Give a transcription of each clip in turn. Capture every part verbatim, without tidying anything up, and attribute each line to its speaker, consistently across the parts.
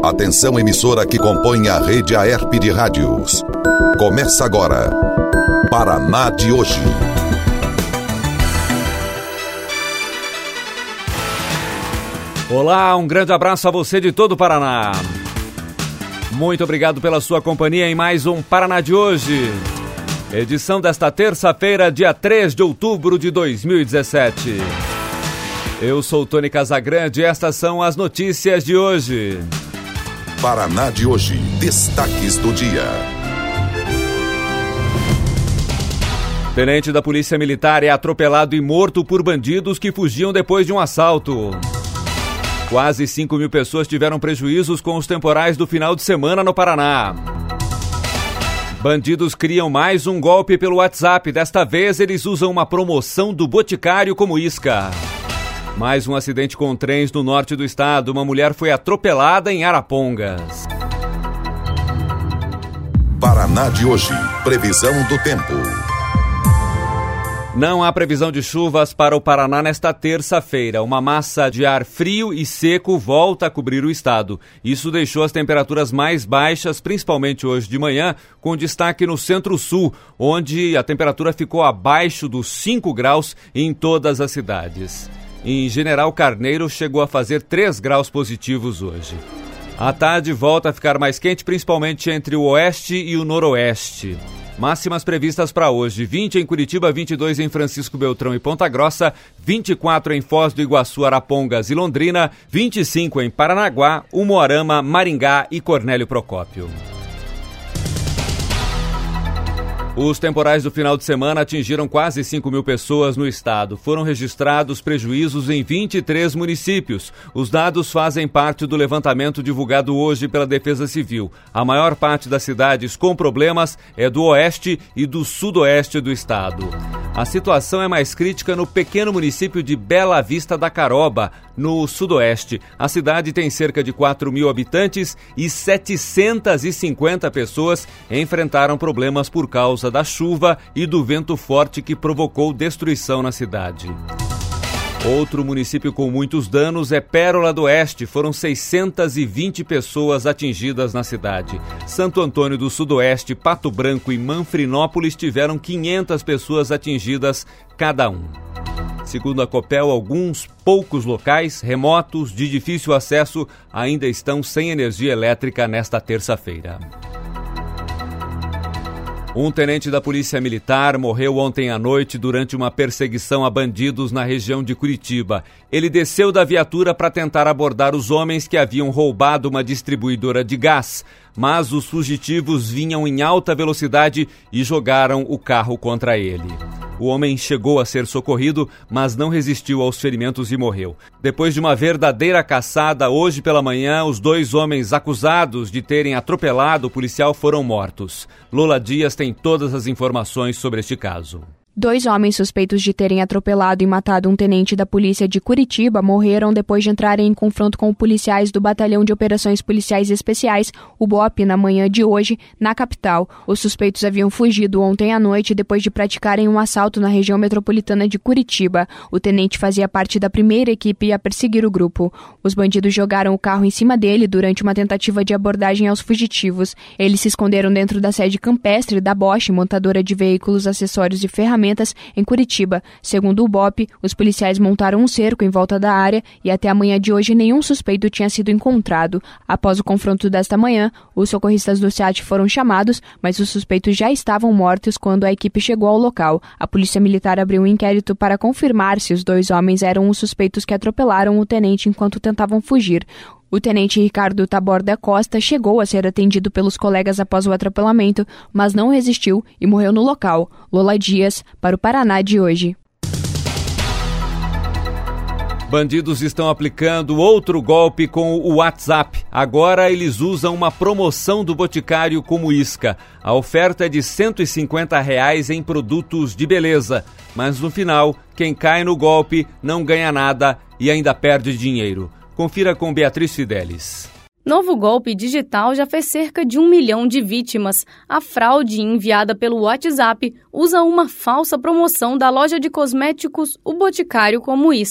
Speaker 1: Atenção, emissora que compõe a rede Aerp de rádios. Começa agora, Paraná de hoje.
Speaker 2: Olá, um grande abraço a você de todo o Paraná. Muito obrigado pela sua companhia em mais um Paraná de hoje. Edição desta terça-feira, dia três de outubro de dois mil e dezessete. Eu sou Tony Casagrande e estas são as notícias de hoje.
Speaker 1: Paraná de hoje, destaques do dia.
Speaker 2: Tenente da Polícia Militar é atropelado e morto por bandidos que fugiam depois de um assalto. Quase cinco mil pessoas tiveram prejuízos com os temporais do final de semana no Paraná. Bandidos criam mais um golpe pelo WhatsApp. Desta vez eles usam uma promoção do Boticário como isca. Mais um acidente com trens no norte do estado. Uma mulher foi atropelada em Arapongas.
Speaker 1: Paraná de hoje. Previsão do tempo.
Speaker 2: Não há previsão de chuvas para o Paraná nesta terça-feira. Uma massa de ar frio e seco volta a cobrir o estado. Isso deixou as temperaturas mais baixas, principalmente hoje de manhã, com destaque no centro-sul, onde a temperatura ficou abaixo dos cinco graus em todas as cidades. Em General Carneiro chegou a fazer três graus positivos hoje. À tarde volta a ficar mais quente, principalmente entre o oeste e o noroeste. Máximas previstas para hoje: vinte em Curitiba, vinte e dois em Francisco Beltrão e Ponta Grossa, vinte e quatro em Foz do Iguaçu, Arapongas e Londrina, vinte e cinco em Paranaguá, Umuarama, Maringá e Cornélio Procópio. Os temporais do final de semana atingiram quase cinco mil pessoas no estado. Foram registrados prejuízos em vinte e três municípios. Os dados fazem parte do levantamento divulgado hoje pela Defesa Civil. A maior parte das cidades com problemas é do oeste e do sudoeste do estado. A situação é mais crítica no pequeno município de Bela Vista da Caroba, no sudoeste. A cidade tem cerca de quatro mil habitantes e setecentas e cinquenta pessoas enfrentaram problemas por causa da chuva e do vento forte que provocou destruição na cidade. Outro município com muitos danos é Pérola do Oeste. Foram seiscentas e vinte pessoas atingidas na cidade. Santo Antônio do Sudoeste, Pato Branco e Manfrinópolis tiveram quinhentas pessoas atingidas cada um. Segundo a Copel, alguns poucos locais remotos de difícil acesso ainda estão sem energia elétrica nesta terça-feira. Um tenente da Polícia Militar morreu ontem à noite durante uma perseguição a bandidos na região de Curitiba. Ele desceu da viatura para tentar abordar os homens que haviam roubado uma distribuidora de gás, mas os fugitivos vinham em alta velocidade e jogaram o carro contra ele. O homem chegou a ser socorrido, mas não resistiu aos ferimentos e morreu. Depois de uma verdadeira caçada, hoje pela manhã, os dois homens acusados de terem atropelado o policial foram mortos. Lola Dias tem todas as informações sobre este caso.
Speaker 3: Dois homens suspeitos de terem atropelado e matado um tenente da polícia de Curitiba morreram depois de entrarem em confronto com policiais do Batalhão de Operações Policiais Especiais, o B O P, na manhã de hoje, na capital. Os suspeitos haviam fugido ontem à noite depois de praticarem um assalto na região metropolitana de Curitiba. O tenente fazia parte da primeira equipe a perseguir o grupo. Os bandidos jogaram o carro em cima dele durante uma tentativa de abordagem aos fugitivos. Eles se esconderam dentro da sede campestre da Bosch, montadora de veículos, acessórios e ferramentas, em Curitiba. Segundo o B O P, os policiais montaram um cerco em volta da área e até a manhã de hoje nenhum suspeito tinha sido encontrado. Após o confronto desta manhã, os socorristas do SEAT foram chamados, mas os suspeitos já estavam mortos quando a equipe chegou ao local. A Polícia Militar abriu um inquérito para confirmar se os dois homens eram os suspeitos que atropelaram o tenente enquanto tentavam fugir. O tenente Ricardo Taborda Costa chegou a ser atendido pelos colegas após o atropelamento, mas não resistiu e morreu no local. Lola Dias, para o Paraná de hoje.
Speaker 2: Bandidos estão aplicando outro golpe com o WhatsApp. Agora eles usam uma promoção do Boticário como isca. A oferta é de cento e cinquenta reais em produtos de beleza. Mas no final, quem cai no golpe não ganha nada e ainda perde dinheiro. Confira com Beatriz Fidelis.
Speaker 4: Novo golpe digital já fez cerca de um milhão de vítimas. A fraude enviada pelo WhatsApp usa uma falsa promoção da loja de cosméticos O Boticário como isca.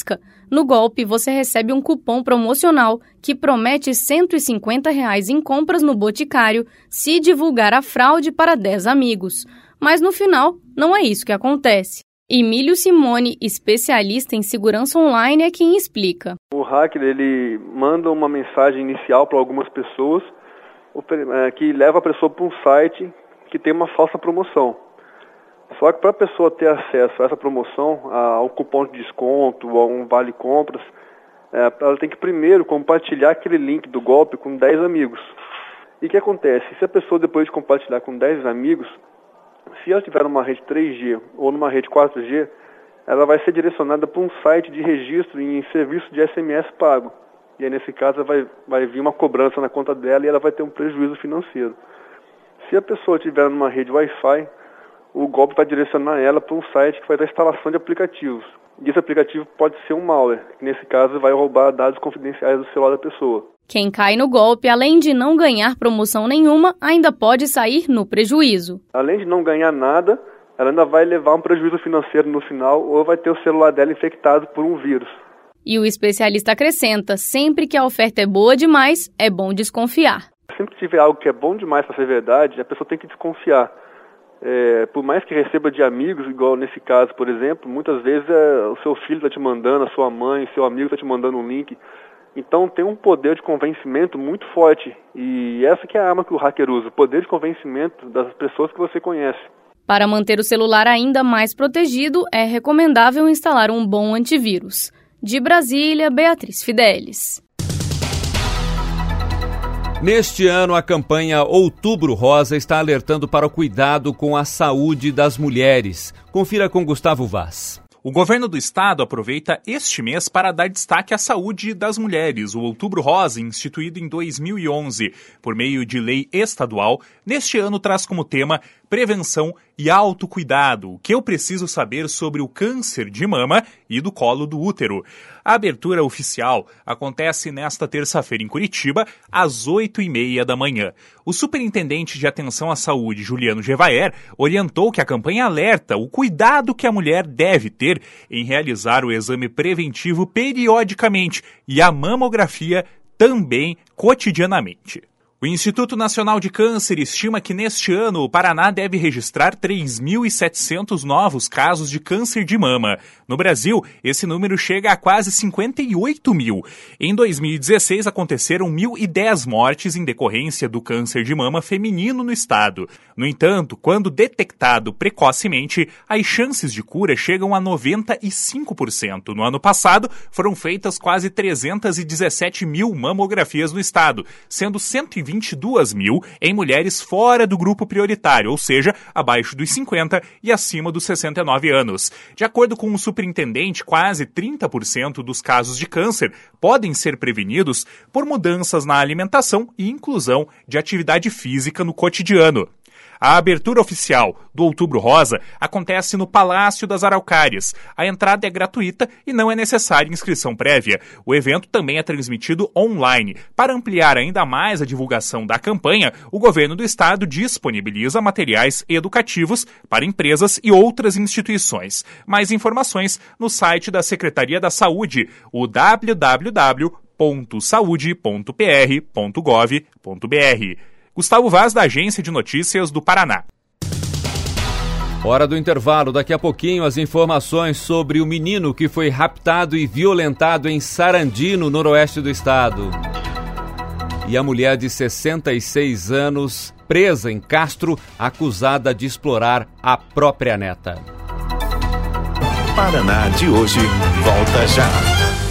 Speaker 4: No golpe, você recebe um cupom promocional que promete cento e cinquenta reais em compras no Boticário se divulgar a fraude para dez amigos. Mas no final, não é isso que acontece. Emílio Simone, especialista em segurança online, é quem explica.
Speaker 5: O hacker ele manda uma mensagem inicial para algumas pessoas que leva a pessoa para um site que tem uma falsa promoção. Só que para a pessoa ter acesso a essa promoção, a um cupom de desconto, a um vale compras, é, ela tem que primeiro compartilhar aquele link do golpe com dez amigos. E o que acontece? Se a pessoa depois de compartilhar com dez amigos, se ela estiver numa rede três G ou numa rede quatro G, ela vai ser direcionada para um site de registro em serviço de S M S pago. E aí nesse caso vai, vai vir uma cobrança na conta dela e ela vai ter um prejuízo financeiro. Se a pessoa estiver numa rede Wi-Fi, o golpe vai direcionar ela para um site que vai dar instalação de aplicativos. E esse aplicativo pode ser um malware, que nesse caso vai roubar dados confidenciais do celular da pessoa.
Speaker 4: Quem cai no golpe, além de não ganhar promoção nenhuma, ainda pode sair no prejuízo.
Speaker 5: Além de não ganhar nada, ela ainda vai levar um prejuízo financeiro no final ou vai ter o celular dela infectado por um vírus.
Speaker 4: E o especialista acrescenta, sempre que a oferta é boa demais, é bom desconfiar.
Speaker 5: Sempre que tiver algo que é bom demais para ser verdade, a pessoa tem que desconfiar. É, por mais que receba de amigos, igual nesse caso, por exemplo, muitas vezes é, o seu filho está te mandando, a sua mãe, seu amigo está te mandando um link. Então tem um poder de convencimento muito forte. E essa que é a arma que o hacker usa, o poder de convencimento das pessoas que você conhece.
Speaker 4: Para manter o celular ainda mais protegido, é recomendável instalar um bom antivírus. De Brasília, Beatriz Fidelis.
Speaker 2: Neste ano, a campanha Outubro Rosa está alertando para o cuidado com a saúde das mulheres. Confira com Gustavo Vaz.
Speaker 6: O governo do estado aproveita este mês para dar destaque à saúde das mulheres. O Outubro Rosa, instituído em dois mil e onze por meio de lei estadual, neste ano traz como tema prevenção e autocuidado. O que eu preciso saber sobre o câncer de mama e do colo do útero. A abertura oficial acontece nesta terça-feira em Curitiba, às oito e meia da manhã. O superintendente de atenção à saúde, Juliano Gevaer, orientou que a campanha alerta o cuidado que a mulher deve ter em realizar o exame preventivo periodicamente e a mamografia também cotidianamente. O Instituto Nacional de Câncer estima que neste ano o Paraná deve registrar três mil e setecentos novos casos de câncer de mama. No Brasil, esse número chega a quase cinquenta e oito mil. Em dois mil e dezesseis, aconteceram mil e dez mortes em decorrência do câncer de mama feminino no estado. No entanto, quando detectado precocemente, as chances de cura chegam a noventa e cinco por cento. No ano passado, foram feitas quase trezentas e dezessete mil mamografias no estado, sendo cento e vinte e duas mil em mulheres fora do grupo prioritário, ou seja, abaixo dos cinquenta e acima dos sessenta e nove anos. De acordo com o superintendente, quase trinta por cento dos casos de câncer podem ser prevenidos por mudanças na alimentação e inclusão de atividade física no cotidiano. A abertura oficial do Outubro Rosa acontece no Palácio das Araucárias. A entrada é gratuita e não é necessária inscrição prévia. O evento também é transmitido online. Para ampliar ainda mais a divulgação da campanha, o governo do estado disponibiliza materiais educativos para empresas e outras instituições. Mais informações no site da Secretaria da Saúde, o w w w ponto saúde ponto p r ponto gov ponto b r. Gustavo Vaz, da Agência de Notícias do Paraná.
Speaker 2: Hora do intervalo. Daqui a pouquinho as informações sobre o menino que foi raptado e violentado em Sarandi, no noroeste do estado. E a mulher de sessenta e seis anos, presa em Castro, acusada de explorar a própria neta.
Speaker 7: Paraná de hoje volta já.